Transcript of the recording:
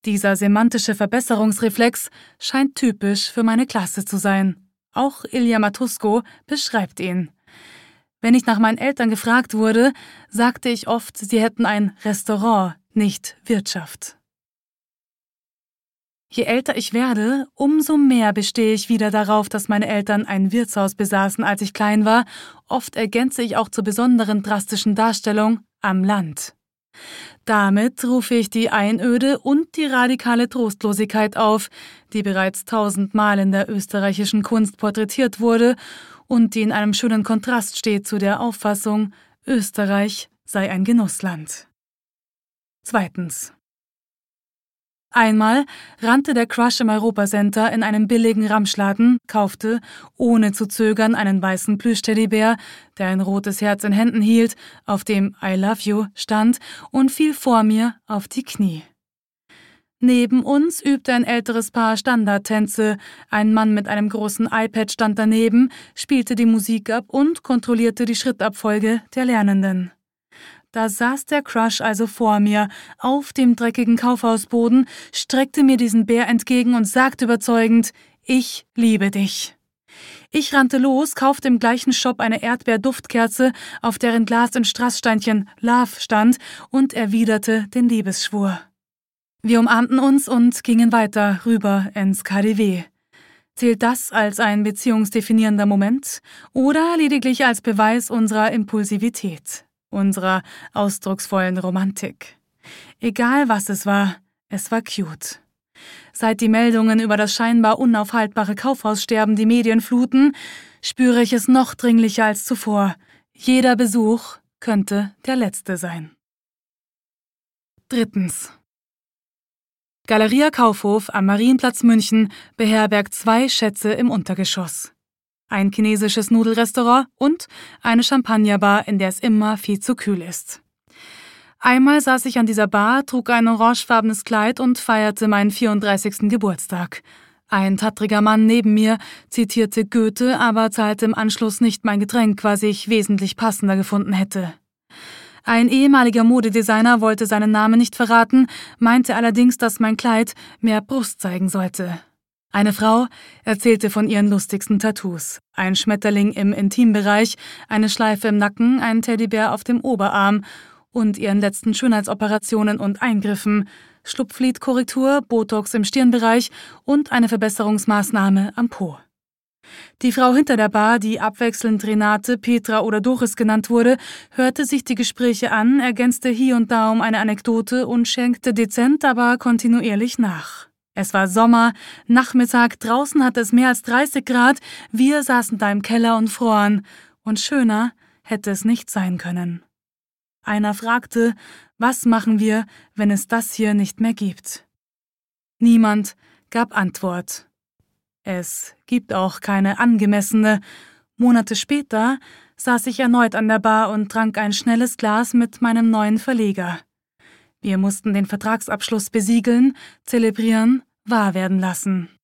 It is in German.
Dieser semantische Verbesserungsreflex scheint typisch für meine Klasse zu sein. Auch Ilya Matusko beschreibt ihn. Wenn ich nach meinen Eltern gefragt wurde, sagte ich oft, sie hätten ein Restaurant, nicht Wirtschaft. Je älter ich werde, umso mehr bestehe ich wieder darauf, dass meine Eltern ein Wirtshaus besaßen, als ich klein war. Oft ergänze ich auch zur besonderen drastischen Darstellung am Land. Damit rufe ich die Einöde und die radikale Trostlosigkeit auf, die bereits 1000-mal in der österreichischen Kunst porträtiert wurde und die in einem schönen Kontrast steht zu der Auffassung, Österreich sei ein Genussland. 2. Einmal rannte der Crush im Europacenter in einen billigen Ramschladen, kaufte, ohne zu zögern, einen weißen Plüschteddybär, der ein rotes Herz in Händen hielt, auf dem I love you stand, und fiel vor mir auf die Knie. Neben uns übte ein älteres Paar Standardtänze, ein Mann mit einem großen iPad stand daneben, spielte die Musik ab und kontrollierte die Schrittabfolge der Lernenden. Da saß der Crush also vor mir, auf dem dreckigen Kaufhausboden, streckte mir diesen Bär entgegen und sagte überzeugend, ich liebe dich. Ich rannte los, kaufte im gleichen Shop eine Erdbeerduftkerze, auf deren Glas in Strasssteinchen Love stand, und erwiderte den Liebesschwur. Wir umarmten uns und gingen weiter rüber ins KaDeWe. Zählt das als ein beziehungsdefinierender Moment oder lediglich als Beweis unserer Impulsivität, unserer ausdrucksvollen Romantik? Egal was es war cute. Seit die Meldungen über das scheinbar unaufhaltbare Kaufhaussterben die Medien fluten, spüre ich es noch dringlicher als zuvor. Jeder Besuch könnte der letzte sein. 3. Galeria Kaufhof am Marienplatz München beherbergt 2 Schätze im Untergeschoss. Ein chinesisches Nudelrestaurant und eine Champagnerbar, in der es immer viel zu kühl ist. Einmal saß ich an dieser Bar, trug ein orangefarbenes Kleid und feierte meinen 34. Geburtstag. Ein tattriger Mann neben mir zitierte Goethe, aber zahlte im Anschluss nicht mein Getränk, was ich wesentlich passender gefunden hätte. Ein ehemaliger Modedesigner wollte seinen Namen nicht verraten, meinte allerdings, dass mein Kleid mehr Brust zeigen sollte. Eine Frau erzählte von ihren lustigsten Tattoos. Ein Schmetterling im Intimbereich, eine Schleife im Nacken, ein Teddybär auf dem Oberarm und ihren letzten Schönheitsoperationen und Eingriffen, Schlupflidkorrektur, Botox im Stirnbereich und eine Verbesserungsmaßnahme am Po. Die Frau hinter der Bar, die abwechselnd Renate, Petra oder Doris genannt wurde, hörte sich die Gespräche an, ergänzte hier und da um eine Anekdote und schenkte dezent, aber kontinuierlich nach. Es war Sommer, Nachmittag, draußen hatte es mehr als 30 Grad, wir saßen da im Keller und froren, und schöner hätte es nicht sein können. Einer fragte, was machen wir, wenn es das hier nicht mehr gibt? Niemand gab Antwort. Es gibt auch keine angemessene. Monate später saß ich erneut an der Bar und trank ein schnelles Glas mit meinem neuen Verleger. Wir mussten den Vertragsabschluss besiegeln, zelebrieren, wahr werden lassen.